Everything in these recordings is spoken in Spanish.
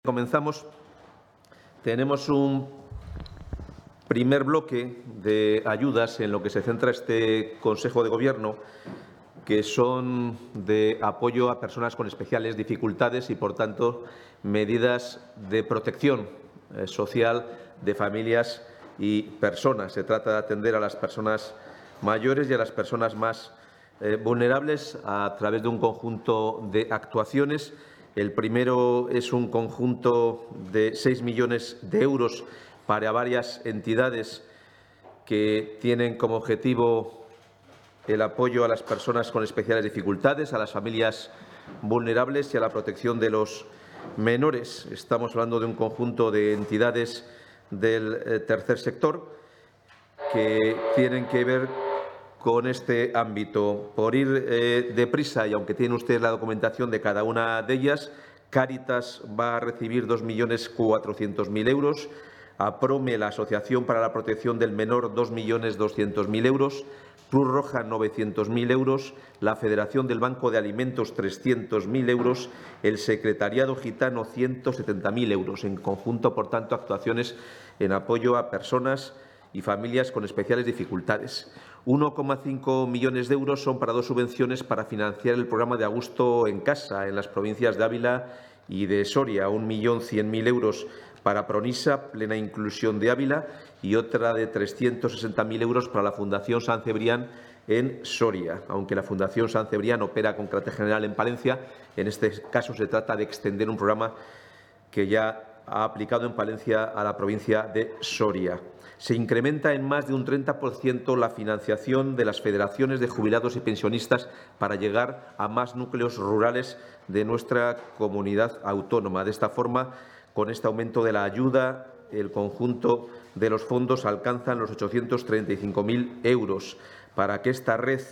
Comenzamos. Tenemos un primer bloque de ayudas en lo que se centra este Consejo de Gobierno, que son de apoyo a personas con especiales dificultades y, por tanto, medidas de protección social de familias y personas. Se trata de atender a las personas mayores y a las personas más vulnerables a través de un conjunto de actuaciones. El primero es un conjunto de 6 millones de euros para varias entidades que tienen como objetivo el apoyo a las personas con especiales dificultades, a las familias vulnerables y a la protección de los menores. Estamos hablando de un conjunto de entidades del tercer sector que tienen que ver con este ámbito. Por ir deprisa, y aunque tienen ustedes la documentación de cada una de ellas, Cáritas va a recibir 2.400.000 euros, APROME, la Asociación para la Protección del Menor, 2.200.000 euros, Cruz Roja, 900.000 euros, la Federación del Banco de Alimentos, 300.000 euros, el Secretariado Gitano, 170.000 euros. En conjunto, por tanto, actuaciones en apoyo a personas y familias con especiales dificultades. 1,5 millones de euros son para dos subvenciones para financiar el programa de A Gusto en Casa en las provincias de Ávila y de Soria. 1.100.000 euros para Pronisa, Plena Inclusión de Ávila, y otra de 360.000 euros para la Fundación San Cebrián en Soria. Aunque la Fundación San Cebrián opera con carácter general en Palencia, en este caso se trata de extender un programa que ya ha aplicado en Palencia a la provincia de Soria. Se incrementa en más de un 30% la financiación de las federaciones de jubilados y pensionistas para llegar a más núcleos rurales de nuestra comunidad autónoma. De esta forma, con este aumento de la ayuda, el conjunto de los fondos alcanzan los 835.000 euros para que esta red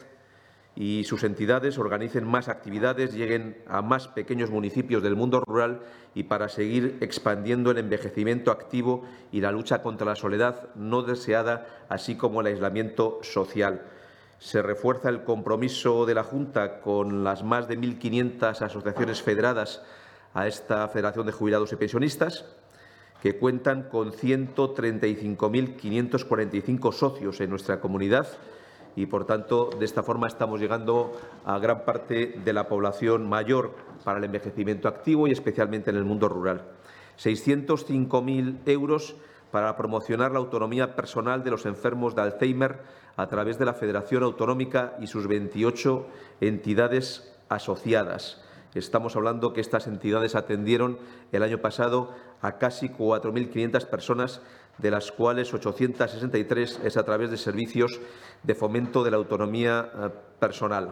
y sus entidades organicen más actividades, lleguen a más pequeños municipios del mundo rural y para seguir expandiendo el envejecimiento activo y la lucha contra la soledad no deseada, así como el aislamiento social. Se refuerza el compromiso de la Junta con las más de 1.500 asociaciones federadas a esta Federación de Jubilados y Pensionistas, que cuentan con 135.545 socios en nuestra comunidad, y, por tanto, de esta forma estamos llegando a gran parte de la población mayor para el envejecimiento activo y especialmente en el mundo rural. 605.000 euros para promocionar la autonomía personal de los enfermos de Alzheimer a través de la Federación Autonómica y sus 28 entidades asociadas. Estamos hablando que estas entidades atendieron el año pasado a casi 4.500 personas, de las cuales 863 es a través de servicios de fomento de la autonomía personal.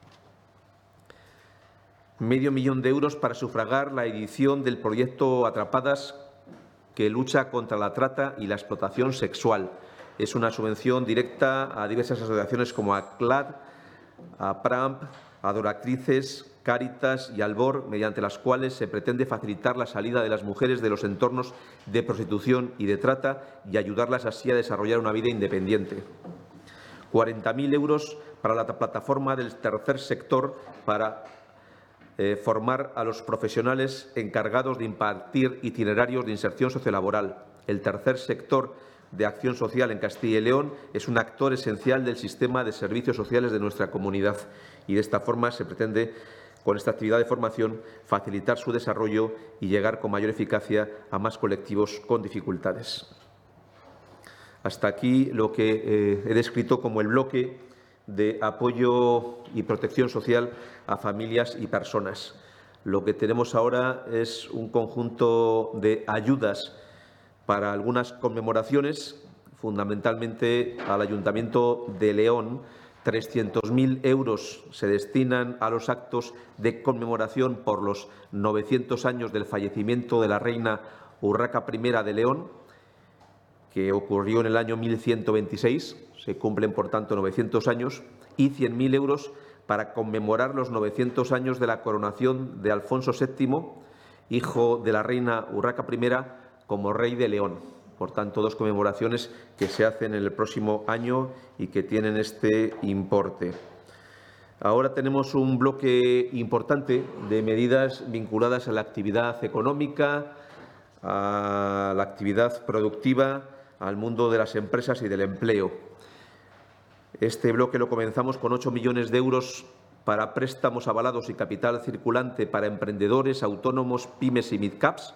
Medio millón de euros para sufragar la edición del proyecto Atrapadas, que lucha contra la trata y la explotación sexual. Es una subvención directa a diversas asociaciones como ACLAD, APRAMP, Adoractrices, Cáritas y Albor, mediante las cuales se pretende facilitar la salida de las mujeres de los entornos de prostitución y de trata y ayudarlas así a desarrollar una vida independiente. 40.000 euros para la plataforma del tercer sector para formar a los profesionales encargados de impartir itinerarios de inserción sociolaboral. El tercer sector de acción social en Castilla y León es un actor esencial del sistema de servicios sociales de nuestra comunidad y de esta forma se pretende, con esta actividad de formación, facilitar su desarrollo y llegar con mayor eficacia a más colectivos con dificultades. Hasta aquí lo que he descrito como el bloque de apoyo y protección social a familias y personas. Lo que tenemos ahora es un conjunto de ayudas para algunas conmemoraciones, fundamentalmente al Ayuntamiento de León. 300.000 euros se destinan a los actos de conmemoración por los 900 años del fallecimiento de la reina Urraca I de León, que ocurrió en el año 1126. Se cumplen, por tanto, 900 años, y 100.000 euros para conmemorar los 900 años de la coronación de Alfonso VII, hijo de la reina Urraca I, como rey de León. Por tanto, dos conmemoraciones que se hacen en el próximo año y que tienen este importe. Ahora tenemos un bloque importante de medidas vinculadas a la actividad económica, a la actividad productiva, al mundo de las empresas y del empleo. Este bloque lo comenzamos con 8 millones de euros para préstamos avalados y capital circulante para emprendedores, autónomos, pymes y midcaps.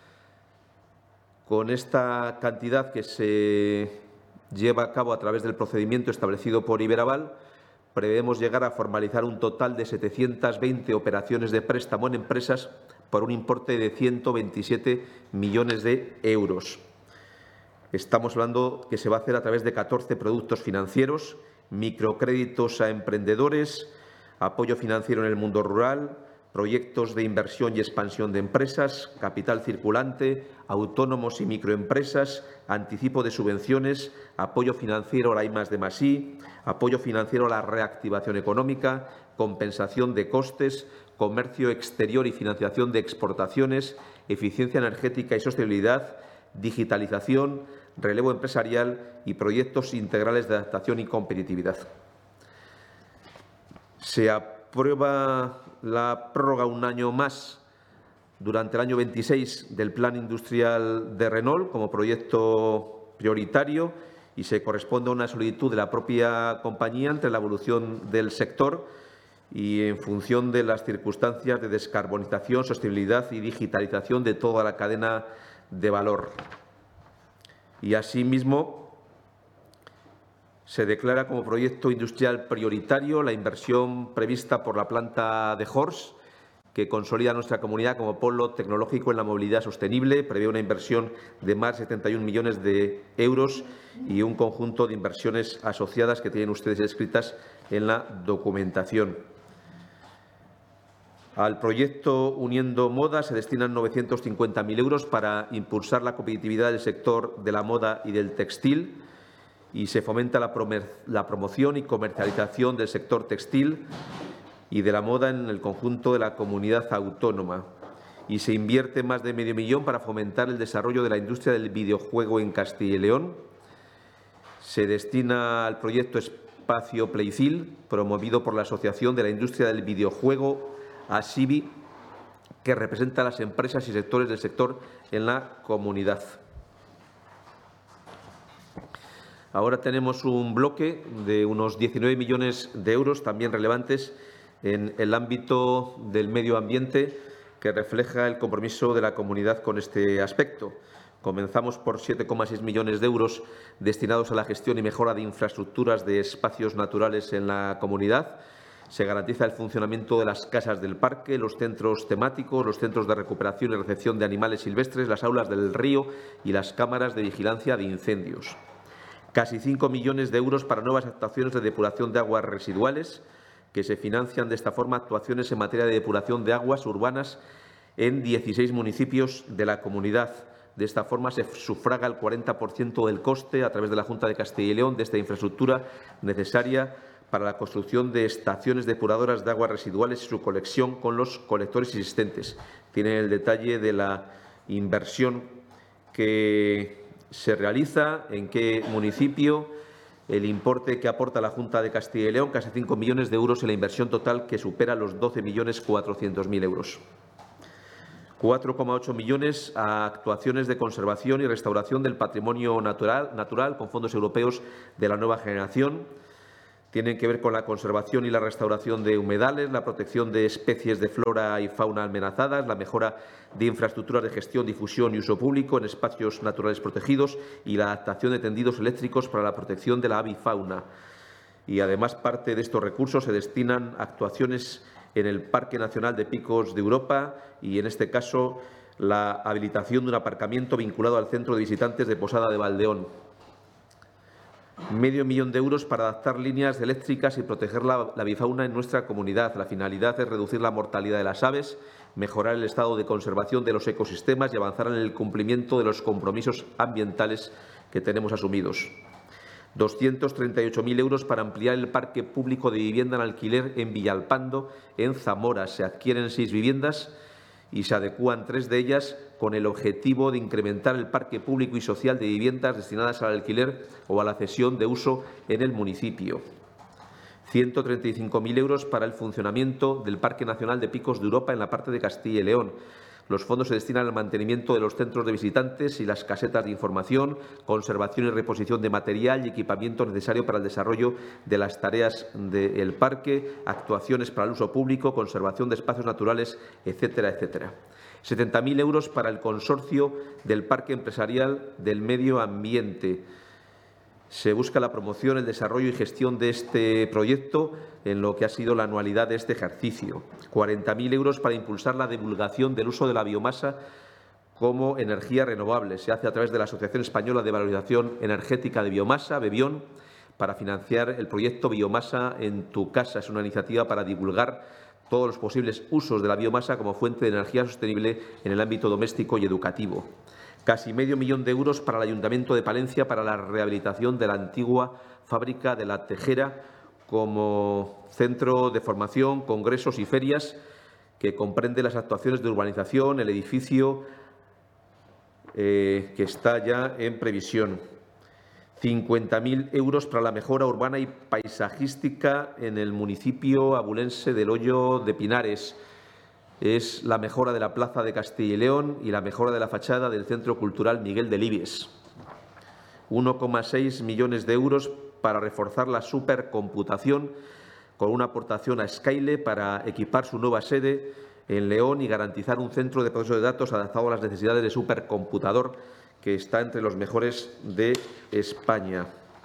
Con esta cantidad que se lleva a cabo a través del procedimiento establecido por Iberaval, prevemos llegar a formalizar un total de 720 operaciones de préstamo en empresas por un importe de 127 millones de euros. Estamos hablando que se va a hacer a través de 14 productos financieros, microcréditos a emprendedores, apoyo financiero en el mundo rural, proyectos de inversión y expansión de empresas, capital circulante, autónomos y microempresas, anticipo de subvenciones, apoyo financiero a la I+D+I, apoyo financiero a la reactivación económica, compensación de costes, comercio exterior y financiación de exportaciones, eficiencia energética y sostenibilidad, digitalización, relevo empresarial y proyectos integrales de adaptación y competitividad. Se aprueba la prórroga un año más durante el año 26 del Plan Industrial de Renault como proyecto prioritario y se corresponde a una solicitud de la propia compañía ante la evolución del sector y en función de las circunstancias de descarbonización, sostenibilidad y digitalización de toda la cadena de valor. Y asimismo se declara como proyecto industrial prioritario la inversión prevista por la planta de Horts, que consolida nuestra comunidad como polo tecnológico en la movilidad sostenible. Prevé una inversión de más de 71 millones de euros y un conjunto de inversiones asociadas que tienen ustedes escritas en la documentación. Al proyecto Uniendo Moda se destinan 950.000 euros para impulsar la competitividad del sector de la moda y del textil y se fomenta la promoción y comercialización del sector textil y de la moda en el conjunto de la comunidad autónoma. Y se invierte más de medio millón para fomentar el desarrollo de la industria del videojuego en Castilla y León. Se destina al proyecto Espacio Playfield, promovido por la Asociación de la Industria del Videojuego, ASIBI, que representa a las empresas y sectores del sector en la comunidad. Ahora tenemos un bloque de unos 19 millones de euros, también relevantes en el ámbito del medio ambiente, que refleja el compromiso de la comunidad con este aspecto. Comenzamos por 7,6 millones de euros destinados a la gestión y mejora de infraestructuras de espacios naturales en la comunidad. Se garantiza el funcionamiento de las casas del parque, los centros temáticos, los centros de recuperación y recepción de animales silvestres, las aulas del río y las cámaras de vigilancia de incendios. Casi 5 millones de euros para nuevas actuaciones de depuración de aguas residuales, que se financian de esta forma actuaciones en materia de depuración de aguas urbanas en 16 municipios de la comunidad. De esta forma se sufraga el 40% del coste a través de la Junta de Castilla y León de esta infraestructura necesaria para la construcción de estaciones depuradoras de aguas residuales y su conexión con los colectores existentes. Tiene el detalle de la inversión que se realiza, en qué municipio, el importe que aporta la Junta de Castilla y León, casi 5 millones de euros, en la inversión total que supera los 12.400.000 euros. 4,8 millones a actuaciones de conservación y restauración del patrimonio natural con fondos europeos de la nueva generación. Tienen que ver con la conservación y la restauración de humedales, la protección de especies de flora y fauna amenazadas, la mejora de infraestructuras de gestión, difusión y uso público en espacios naturales protegidos y la adaptación de tendidos eléctricos para la protección de la avifauna. Y además, parte de estos recursos se destinan a actuaciones en el Parque Nacional de Picos de Europa y, en este caso, la habilitación de un aparcamiento vinculado al Centro de Visitantes de Posada de Valdeón. Medio millón de euros para adaptar líneas eléctricas y proteger la avifauna en nuestra comunidad. La finalidad es reducir la mortalidad de las aves, mejorar el estado de conservación de los ecosistemas y avanzar en el cumplimiento de los compromisos ambientales que tenemos asumidos. 238.000 euros para ampliar el parque público de vivienda en alquiler en Villalpando, en Zamora. Se adquieren 6 viviendas y se adecúan 3 de ellas con el objetivo de incrementar el parque público y social de viviendas destinadas al alquiler o a la cesión de uso en el municipio. 135.000 euros para el funcionamiento del Parque Nacional de Picos de Europa en la parte de Castilla y León. Los fondos se destinan al mantenimiento de los centros de visitantes y las casetas de información, conservación y reposición de material y equipamiento necesario para el desarrollo de las tareas del parque, actuaciones para el uso público, conservación de espacios naturales, etcétera, etcétera. 70.000 euros para el consorcio del Parque Empresarial del Medio Ambiente. Se busca la promoción, el desarrollo y gestión de este proyecto en lo que ha sido la anualidad de este ejercicio. 40.000 euros para impulsar la divulgación del uso de la biomasa como energía renovable. Se hace a través de la Asociación Española de Valorización Energética de Biomasa, Bebión, para financiar el proyecto Biomasa en tu casa. Es una iniciativa para divulgar todos los posibles usos de la biomasa como fuente de energía sostenible en el ámbito doméstico y educativo. Casi medio millón de euros para el Ayuntamiento de Palencia para la rehabilitación de la antigua fábrica de La Tejera como centro de formación, congresos y ferias que comprende las actuaciones de urbanización, el edificio que está ya en previsión. 50.000 euros para la mejora urbana y paisajística en el municipio abulense del Hoyo de Pinares. Es la mejora de la Plaza de Castilla y León y la mejora de la fachada del Centro Cultural Miguel Delibes. 1,6 millones de euros para reforzar la supercomputación con una aportación a Skyle para equipar su nueva sede en León y garantizar un centro de proceso de datos adaptado a las necesidades de supercomputador que está entre los mejores de España.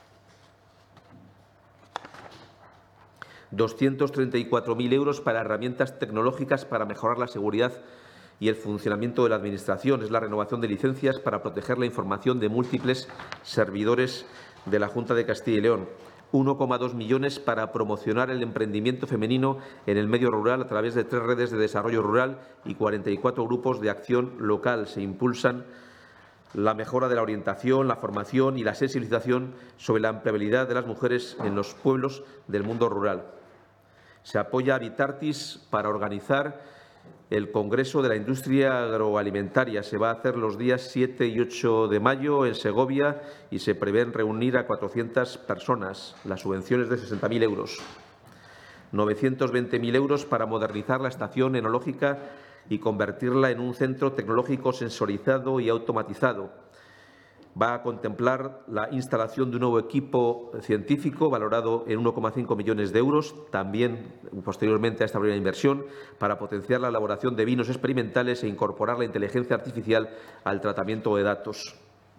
234.000 euros para herramientas tecnológicas para mejorar la seguridad y el funcionamiento de la Administración. Es la renovación de licencias para proteger la información de múltiples servidores de la Junta de Castilla y León. 1,2 millones para promocionar el emprendimiento femenino en el medio rural a través de 3 redes de desarrollo rural y 44 grupos de acción local. Se impulsan la mejora de la orientación, la formación y la sensibilización sobre la empleabilidad de las mujeres en los pueblos del mundo rural. Se apoya a Vitartis para organizar el Congreso de la Industria Agroalimentaria. Se va a hacer los días 7 y 8 de mayo en Segovia y se prevén reunir a 400 personas. La subvención es de 60.000 euros. 920.000 euros para modernizar la estación enológica y convertirla en un centro tecnológico sensorizado y automatizado. Va a contemplar la instalación de un nuevo equipo científico valorado en 1,5 millones de euros, también posteriormente a esta primera inversión, para potenciar la elaboración de vinos experimentales e incorporar la inteligencia artificial al tratamiento de datos.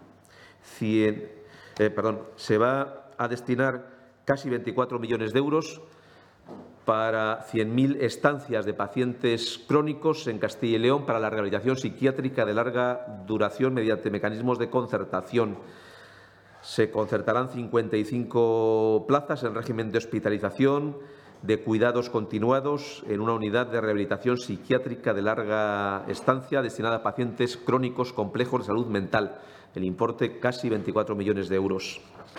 Se va a destinar casi 24 millones de euros para 100.000 estancias de pacientes crónicos en Castilla y León para la rehabilitación psiquiátrica de larga duración mediante mecanismos de concertación. Se concertarán 55 plazas en régimen de hospitalización, de cuidados continuados en una unidad de rehabilitación psiquiátrica de larga estancia destinada a pacientes crónicos complejos de salud mental. El importe casi 24 millones de euros.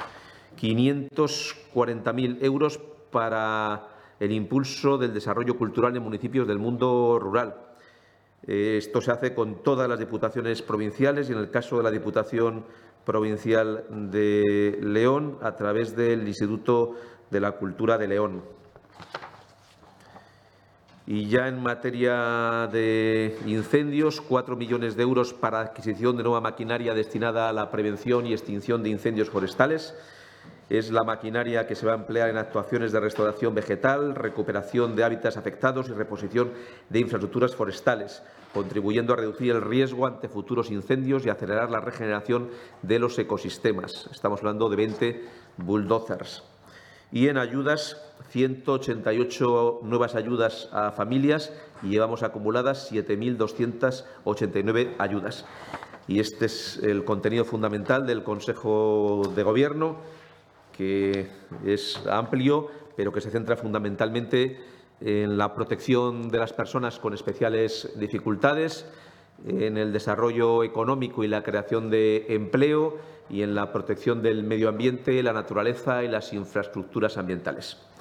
540.000 euros para el impulso del desarrollo cultural en municipios del mundo rural. Esto se hace con todas las diputaciones provinciales y, en el caso de la Diputación Provincial de León, a través del Instituto de la Cultura de León. Y ya en materia de incendios, 4 millones de euros para adquisición de nueva maquinaria destinada a la prevención y extinción de incendios forestales. Es la maquinaria que se va a emplear en actuaciones de restauración vegetal, recuperación de hábitats afectados y reposición de infraestructuras forestales, contribuyendo a reducir el riesgo ante futuros incendios y acelerar la regeneración de los ecosistemas. Estamos hablando de 20 bulldozers. Y en ayudas, 188 nuevas ayudas a familias y llevamos acumuladas 7.289 ayudas. Y este es el contenido fundamental del Consejo de Gobierno, que es amplio, pero que se centra fundamentalmente en la protección de las personas con especiales dificultades, en el desarrollo económico y la creación de empleo y en la protección del medio ambiente, la naturaleza y las infraestructuras ambientales.